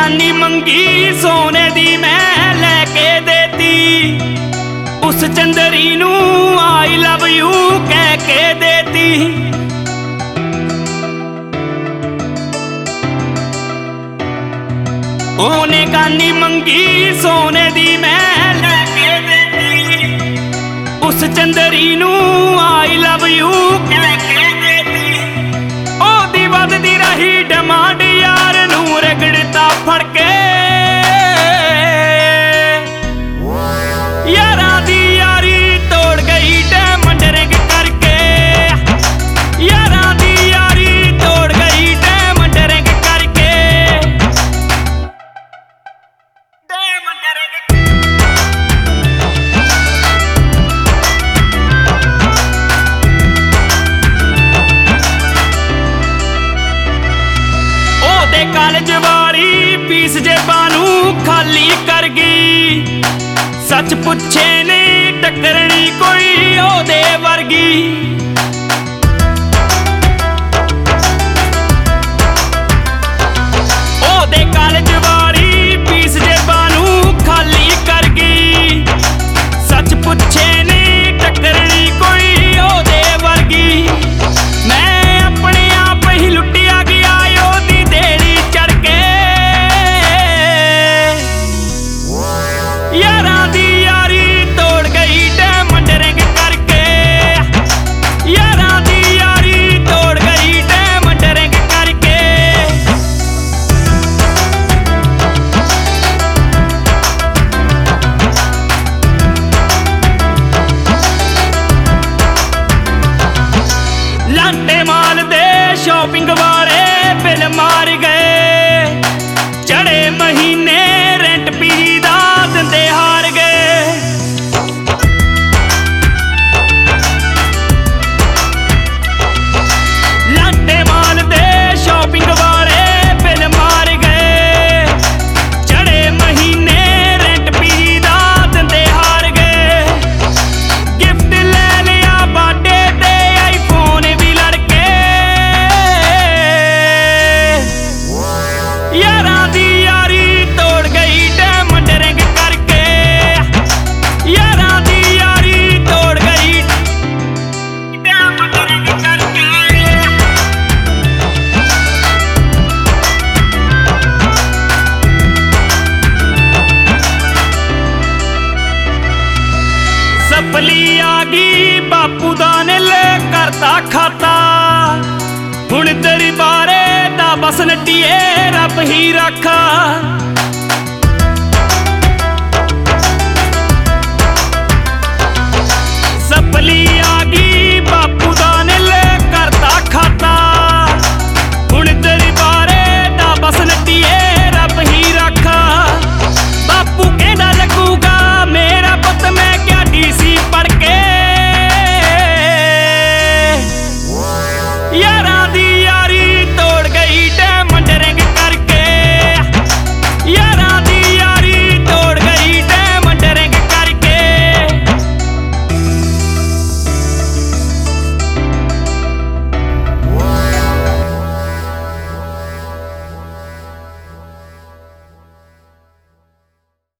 कानी मंगी सोने दी मैं लैके देती, उस चंदरी नू आई लव यू कह के देती। ओने कानी मंगी सोने दी मैं लैके देती, उस चंदरी नू आई लव यू कह के देती। ओदी वधदी रही डिमांड यार नू रगड़ता फड़ के, यारां दी यारी तोड़ गई डायमंड रिंग करके, यारां दी यारी तोड़ गई डायमंड रिंग करके, डायमंड रिंग। ओदे कालज वाली फीस जेबां नू खाली कर गई, सच पुछे ने टकरनी कोई ओदे वर्गी। ओदे कालज वाली फीस जेबां नू खाली कर गई, सच पुछे ने टकरनी कोई ओदे वर्गी। मैं अपने आप ही लुटिया गया ओदी देड़ी चढ़ के, यारां दी यारी तोड़ गई डायमंड रिंग करके, यारां दी यारी तोड़ गई डायमंड रिंग करके। लांटे माल दे शॉपिंग वाले बिल मार गए, चढ़े महीने रेंट पीजी दा दिंदे हार गए। लांटे माल दे शॉपिंग वाले बिल मार गए, चढ़े महीने रेंट पीजी दा दिंदे हार गए। गिफ्ट ले लिया बर्थडे ते आईफोन भी लड़के, यारां दी यारी तोड़ गई डायमंड रिंग करके, यारां दी यारी तोड़ गई डायमंड रिंग करके। सफली आ गई बापू दा नील करता खाता, हुण दरबारे दा बस नट्टिए रब ही रखा।